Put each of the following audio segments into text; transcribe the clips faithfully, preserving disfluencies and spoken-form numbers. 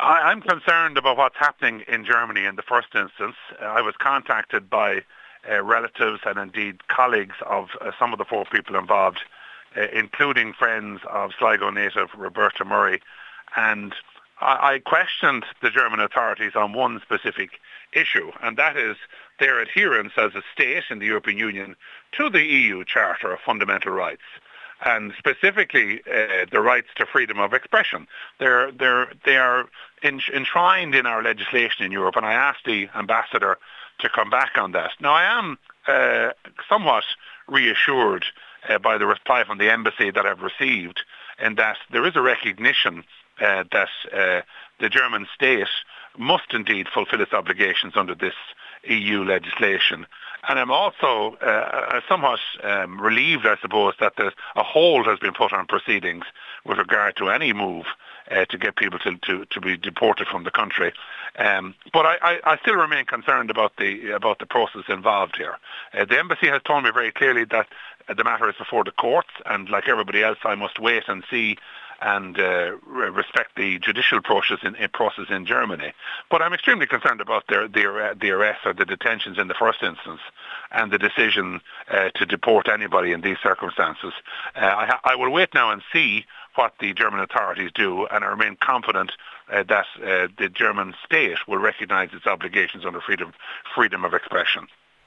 I, I'm concerned about what's happening in Germany in the first instance. Uh, I was contacted by uh, relatives and indeed colleagues of uh, some of the four people involved, uh, including friends of Sligo native Roberta Murray. And I, I questioned the German authorities on one specific issue, and that is their adherence as a state in the European Union to the E U Charter of Fundamental Rights, and specifically uh, the rights to freedom of expression. They're, they're, they are enshrined in our legislation in Europe, and I asked the ambassador to come back on that. Now, I am uh, somewhat reassured uh, by the reply from the embassy that I've received, in that there is a recognition uh, that uh, the German state must indeed fulfil its obligations under this E U legislation. And I'm also uh, somewhat um, relieved, I suppose, that there's a hold has been put on proceedings with regard to any move uh, to get people to, to, to be deported from the country. Um, but I, I, I still remain concerned about the about the process involved here. Uh, the embassy has told me very clearly that uh, the matter is before the courts, and like everybody else, I must wait and see and uh, respect the judicial process in, in process in Germany. But I'm extremely concerned about their, the, the arrest or the detentions in the first instance, and the decision uh, to deport anybody in these circumstances. Uh, I, I will wait now and see what the German authorities do, and I remain confident uh, that uh, the German state will recognise its obligations under freedom, freedom of expression.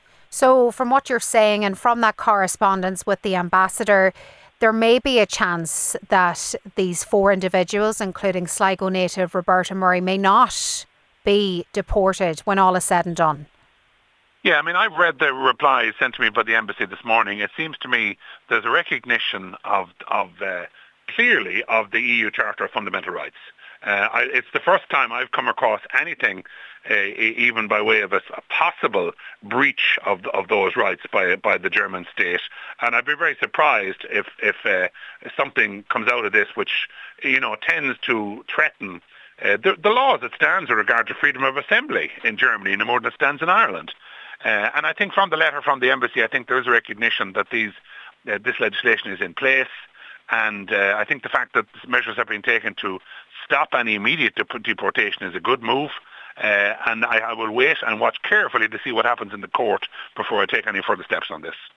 So from what you're saying and from that correspondence with the ambassador, there may be a chance that these four individuals, including Sligo native Roberta Murray, may not be deported when all is said and done. Yeah, I mean, I've read the reply sent to me by the embassy this morning. It seems to me there's a recognition of, of uh, clearly, of the E U Charter of Fundamental Rights. Uh, I, it's the first time I've come across anything, uh, even by way of a, a possible breach of of those rights by by the German state. And I'd be very surprised if if uh, something comes out of this which, you know, tends to threaten uh, the, the law as it stands with regard to freedom of assembly in Germany, no more than it stands in Ireland. Uh, and I think from the letter from the embassy, I think there is a recognition that these uh, this legislation is in place. And uh, I think the fact that measures have been taken to stop any immediate dep- deportation is a good move. Uh, and I, I will wait and watch carefully to see what happens in the court before I take any further steps on this.